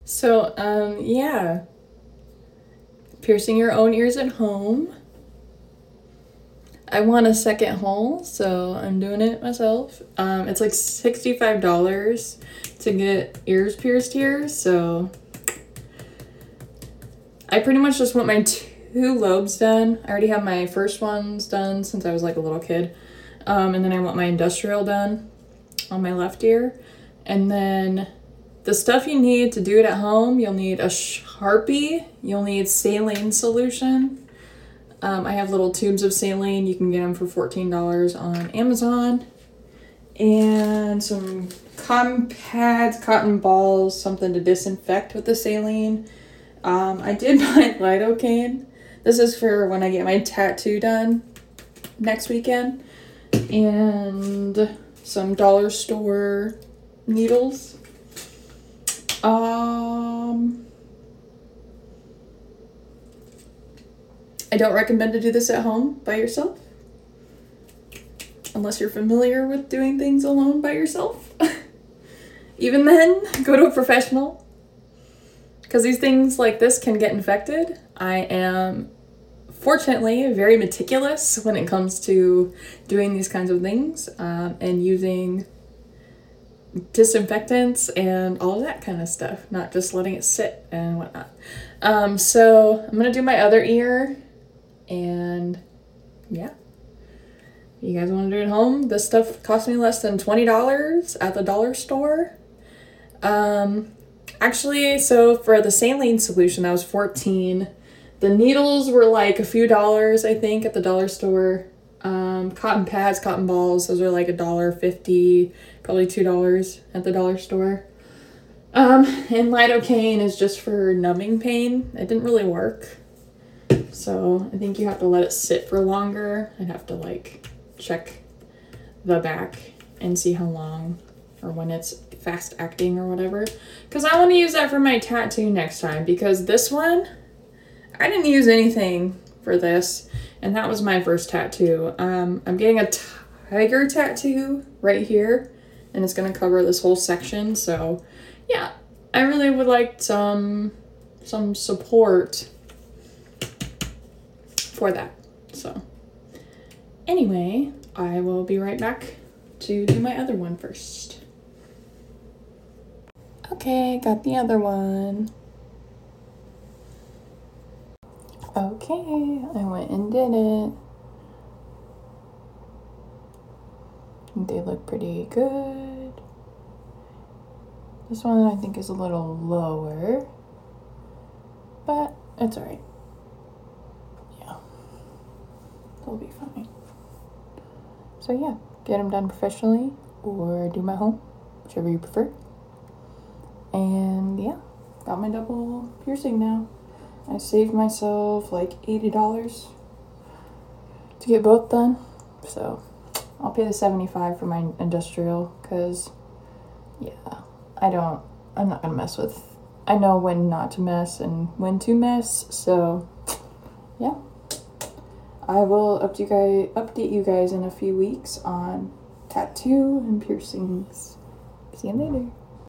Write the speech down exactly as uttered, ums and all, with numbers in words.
So, um, yeah. Piercing your own ears at home. I want a second hole, so I'm doing it myself. Um, it's like sixty-five dollars to get ears pierced here, so I pretty much just want my two lobes done. I already have my first ones done since I was like a little kid. Um, and then I want my industrial done on my left ear. And then the stuff you need to do it at home, you'll need a Sharpie, you'll need saline solution. Um, I have little tubes of saline. You can get them for fourteen dollars on Amazon. And some cotton pads, cotton balls, something to disinfect with the saline. Um, I did buy lidocaine. This is for when I get my tattoo done next weekend. And some dollar store needles. Um, I don't recommend to do this at home by yourself, unless you're familiar with doing things alone by yourself. Even then, go to a professional, because these things like this can get infected. I am fortunately very meticulous when it comes to doing these kinds of things, um, and using disinfectants and all of that kind of stuff, not just letting it sit and whatnot. Um, so I'm gonna do my other ear, and yeah. If you guys want to do it at home, this stuff cost me less than twenty dollars at the dollar store. Um, actually, so for the saline solution, that was fourteen dollars. The needles were like a few dollars, I think, at the dollar store. Um, cotton pads, cotton balls, those are like a dollar fifty, probably two dollars at the dollar store. Um, and lidocaine is just for numbing pain. It didn't really work. So I think you have to let it sit for longer. I'd have to like check the back and see how long or when it's fast acting or whatever. Because I want to use that for my tattoo next time, because this one, I didn't use anything for this, and that was my first tattoo. Um, I'm getting a tiger tattoo right here, and it's going to cover this whole section. So yeah, I really would like some, some support for that. So anyway, I will be right back to do my other one first. Okay, got the other one. Okay, I went and did it. They look pretty good. This one I think is a little lower, but it's alright. Yeah, it'll be fine. So yeah, get them done professionally or do my home, whichever you prefer. And yeah, got my double piercing now. I saved myself like eighty dollars to get both done. So I'll pay the seventy-five for my industrial, because yeah, I don't, I'm not gonna mess with, I know when not to mess and when to mess. So yeah, I will up to you guys, update you guys in a few weeks on tattoo and piercings. See you later.